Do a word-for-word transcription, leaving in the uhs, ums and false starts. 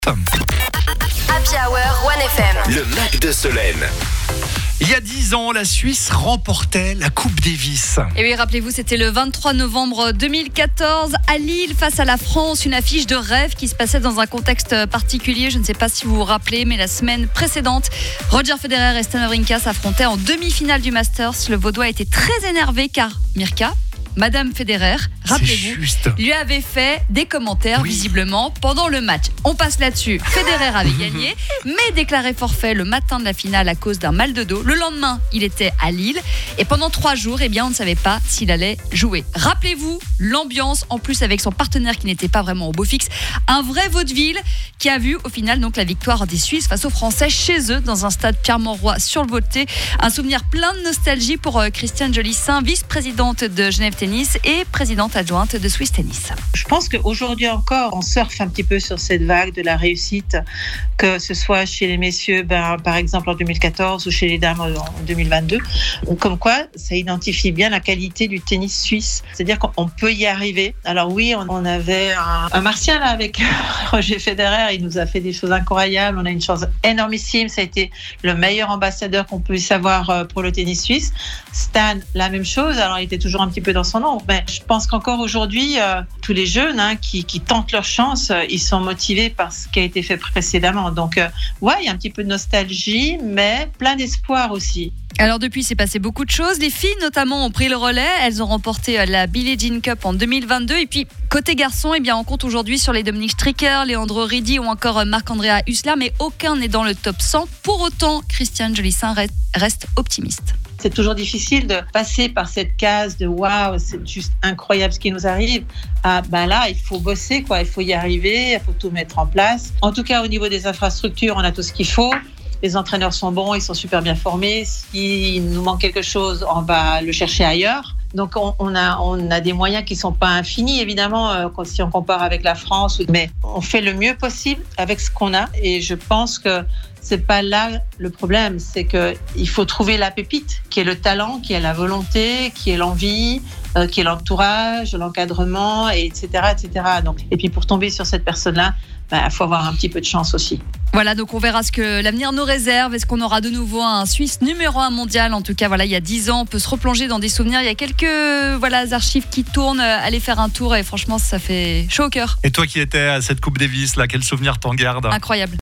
Happy Hour One F M. Le Mac de Solène. Il y a dix ans, la Suisse remportait la Coupe Davis. Et oui, rappelez-vous, c'était le vingt-trois novembre deux mille quatorze à Lille face à la France. Une affiche de rêve qui se passait dans un contexte particulier. Je ne sais pas si vous vous rappelez, mais la semaine précédente, Roger Federer et Stan Wawrinka s'affrontaient en demi-finale du Masters. Le Vaudois était très énervé car Mirka, Madame Federer, rappelez-vous, lui avait fait des commentaires oui. visiblement pendant le match. On passe là-dessus. Federer avait gagné, mais déclaré forfait le matin de la finale à cause d'un mal de dos. Le lendemain, il était à Lille et pendant trois jours, eh bien, on ne savait pas s'il allait jouer. Rappelez-vous l'ambiance, en plus avec son partenaire qui n'était pas vraiment au beau fixe, un vrai vaudeville qui a vu au final donc la victoire des Suisses face aux Français chez eux dans un stade Pierre-Mauroy sur le Vaudethé. Un souvenir plein de nostalgie pour euh, Christiane Jolissaint, vice-présidente de Genève Tennis et présidente adjointe de Swiss Tennis. Je pense qu'aujourd'hui encore, on surfe un petit peu sur cette vague de la réussite, que ce soit chez les messieurs, ben, par exemple en deux mille quatorze, ou chez les dames en deux mille vingt-deux. Comme quoi, ça identifie bien la qualité du tennis suisse. C'est-à-dire qu'on peut y arriver. Alors oui, on avait un, un martien là avec Roger Federer, il nous a fait des choses incroyables. On a une chance énormissime. Ça a été le meilleur ambassadeur qu'on puisse avoir pour le tennis suisse. Stan, la même chose. Alors il était toujours un petit peu dans son ombre, mais je pense qu'encore aujourd'hui, euh, tous les jeunes hein, qui, qui tentent leur chance, euh, ils sont motivés par ce qui a été fait précédemment. Donc, euh, ouais, il y a un petit peu de nostalgie, mais plein d'espoir aussi. Alors depuis, il s'est passé beaucoup de choses. Les filles notamment ont pris le relais. Elles ont remporté la Billie Jean Cup en deux mille vingt-deux. Et puis, côté garçon, eh bien, on compte aujourd'hui sur les Dominique Stricker, Leandro Ridi ou encore Marc-Andrea Hussler, mais aucun n'est dans le top cent. Pour autant, Christiane Jolissaint reste optimiste. C'est toujours difficile de passer par cette case de waouh, c'est juste incroyable ce qui nous arrive. Ah, ben là, il faut bosser, quoi. Il faut y arriver, il faut tout mettre en place. En tout cas, au niveau des infrastructures, on a tout ce qu'il faut. Les entraîneurs sont bons, ils sont super bien formés. S'il nous manque quelque chose, on va le chercher ailleurs. Donc, on, on, a, on a des moyens qui ne sont pas infinis, évidemment, euh, si on compare avec la France. Mais on fait le mieux possible avec ce qu'on a. Et je pense que ce n'est pas là le problème. C'est qu'il faut trouver la pépite, qui est le talent, qui est la volonté, qui est l'envie, euh, qui est l'entourage, l'encadrement, et etc., et cetera. Donc, et puis, pour tomber sur cette personne-là, il bah, faut avoir un petit peu de chance aussi. Voilà, donc on verra ce que l'avenir nous réserve. Est-ce qu'on aura de nouveau un Suisse numéro un mondial? En tout cas, voilà, il y a dix ans, on peut se replonger dans des souvenirs. Il y a quelques voilà, archives qui tournent. Allez faire un tour et franchement, ça fait chaud au cœur. Et toi qui étais à cette Coupe Davis, là, quel souvenir t'en gardes? Incroyable.